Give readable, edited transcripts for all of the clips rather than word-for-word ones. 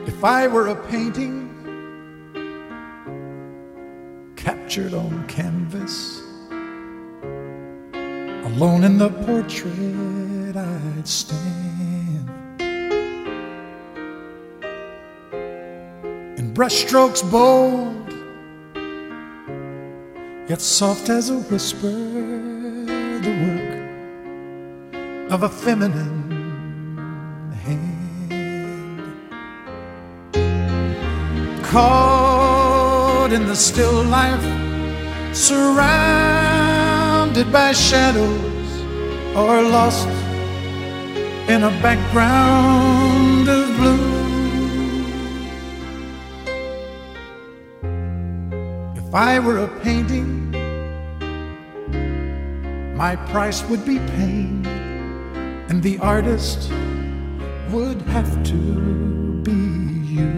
If I were a painting captured on canvas, alone in the portrait I'd stand, in brushstrokes bold, yet soft as a whisper, the work of a feminine hand. Caught in the still life, surrounded by shadows, or lost in a background of blue. If I were a painting, my price would be pain, and the artist would have to be you.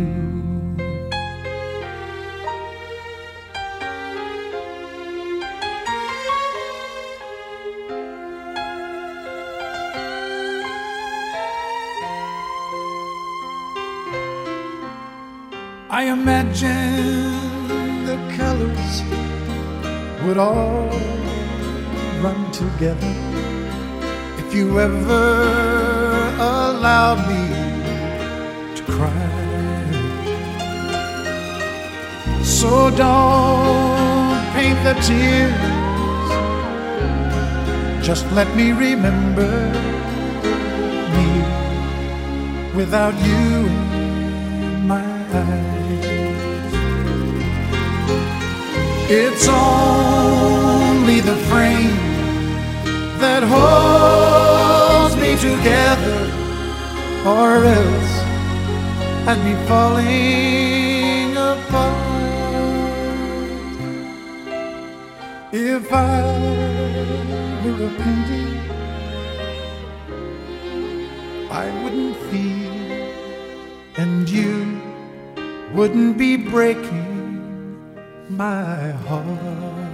I imagine the colors would all run together if you ever allowed me to cry. So don't paint the tears, just let me remember me without you in my eyes. It's only the frame that holds me together, or else I'd be falling apart. If I were a painting, I wouldn't feel, and you wouldn't be breaking my heart.